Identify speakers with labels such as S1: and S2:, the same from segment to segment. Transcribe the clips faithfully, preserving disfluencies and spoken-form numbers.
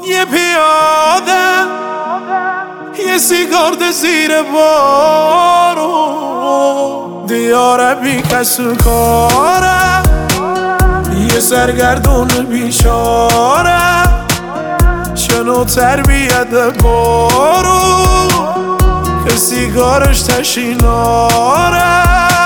S1: یه پیاده یه سیگارد زیر بارو دیاره بی کس و کاره یه سرگردون بیچاره شنو تربیت بارو که سیگارش تشیناره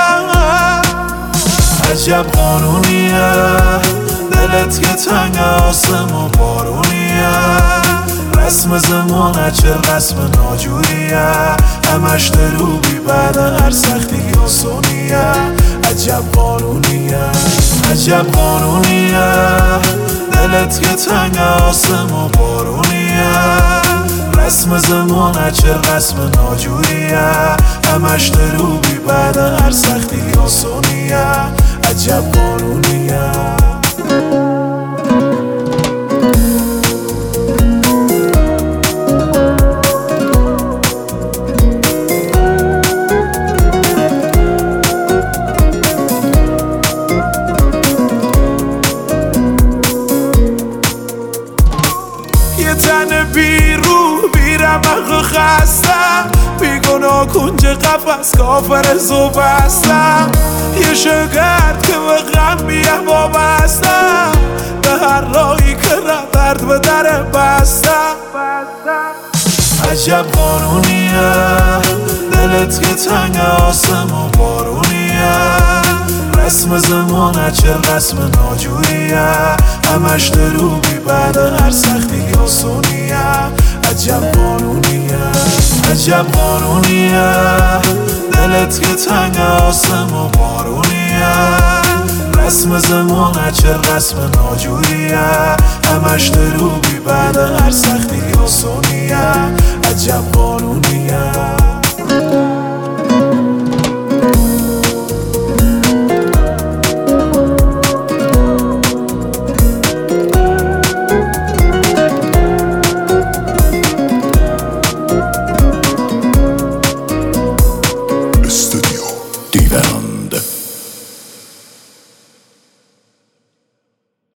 S1: عجب قانونیه دلت که تنگ آسمون بارونیه رسم زمانه چه رسم ناجوریه همش دروبی بعد هر سختی آسونیه عجب قانونیه عجب قانونیه دلت که تنگ آسمون بارونیه رسم زمانه چه رسم ناجوریه همش دروبی بعد هر سختی آسونیه عجب قانونیه یه تن بی رو بی رمق خستم بیگناه کنج قفص کافر زو بستم یه شگرد که به غم بیم وابستم به هر راهی که درد به در بستم عجب قانونیه دلت که تنگ آسمون بارونیه رسم زمانه چه رسم ناجوریه همش دروبی بعد هر سختی آسونیه عجب قانونیه عجب قانونیه دلت که تنگ آسمون بارونیه رسم زمانه چه رسم ناجوریه همش دروبی بعد هر سختی آسونیه عجب قانونیه